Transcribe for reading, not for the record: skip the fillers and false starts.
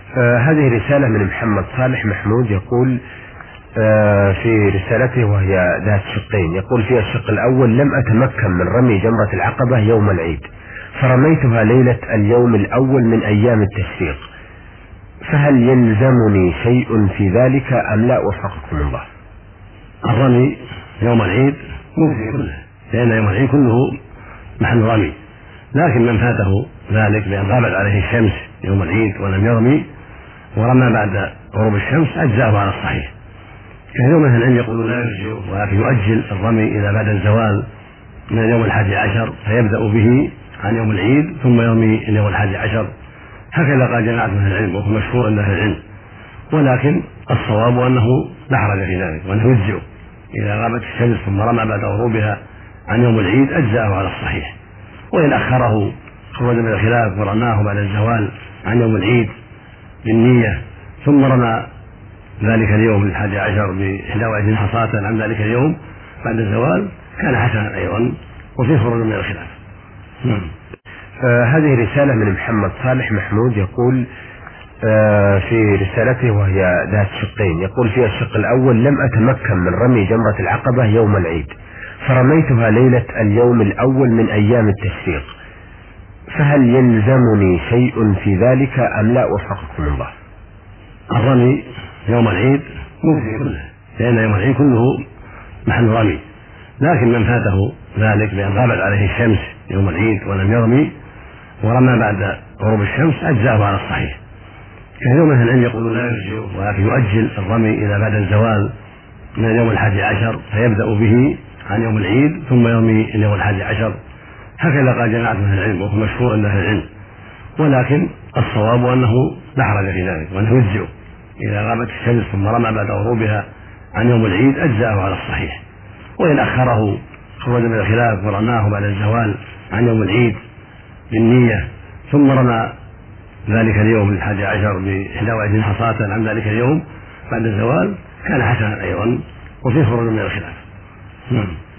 هذه رسالة من محمد صالح محمود يقول في رسالته وهي ذات شقين، يقول فيها الشق الأول: لم أتمكن من رمي جمرة العقبة يوم العيد، فرميتها ليلة اليوم الأول من أيام التشريق، فهل يلزمني شيء في ذلك أم لا؟ وفقكم الله. الرمي يوم العيد مجزي كله، لأن يوم العيد كله محل رمي، لكن من فاته ذلك بأن غابت عليه الشمس يوم العيد ولم يرمي ورمى بعد غروب الشمس أجزاءه على الصحيح. كثير من العلم يقولون لا يجزئ، ولكن يؤجل الرمي إلى بعد الزوال من اليوم 11 فيبدأ به عن يوم العيد ثم يرمي اليوم 11. هكذا قال جماعة من العلم، وهو مشهور عند أهل العلم، ولكن الصواب أنه لا حرج في ذلك، وأنه يجزئ إذا غابت الشمس ثم رمى بعد غروبها عن يوم العيد أجزاءه على الصحيح. وإن أخره خرج من الخلاف ورماه بعد الزوال عن يوم العيد بالنية ثم رمى ذلك اليوم 11 ب21 حصاة عن ذلك اليوم بعد الزوال كان حسنا أيضا، وفيه خروج من الخلاف. هذه رسالة من محمد صالح محمود يقول في رسالته وهي ذات شقين، يقول فيها الشق الأول: لم أتمكن من رمي جمرة العقبة يوم العيد، فرميتها ليلة اليوم الأول من أيام التشريق، فهل يلزمني شيء في ذلك أم لا؟ وفقكم الله. الرمي يوم العيد مجزي كله، لأن يوم العيد كله محل رمي، لكن من فاته ذلك بأن غابت عليه الشمس يوم العيد ولم يرمي ورمى بعد غروب الشمس أجزاءه على الصحيح. كثير من العلم يقولون لا يجزئ، ولكن يؤجل الرمي إلى بعد الزوال من اليوم 11 فيبدأ به عن يوم العيد ثم يرمي اليوم 11. هكذا قال جماعة من العلم، وهو مشهور عند أهل العلم، ولكن الصواب أنه لا حرج في ذلك، وأنه يجزئ إذا غابت الشمس ثم رمى بعد غروبها عن يوم العيد أجزاءه على الصحيح. وإن أخره خرج من الخلاف ورماه بعد الزوال عن يوم العيد بالنية ثم رمى ذلك اليوم 11 ب21 حصاة عن ذلك اليوم بعد الزوال كان حسنا أيضا، وفيه خروج من الخلاف.